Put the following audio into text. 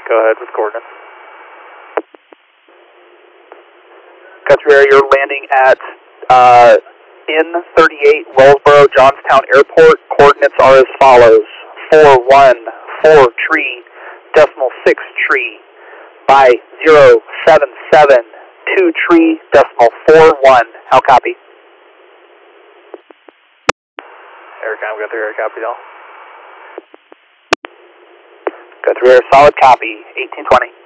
Go ahead with coordinates. Country Air, you're landing at N38 Wellsboro Johnstown Airport. Coordinates are as follows: 414 tree, decimal 6 tree, by 077 tree, decimal 41. How copy? Aircom, go through air copy, y'all. Country Air, solid copy, 1820.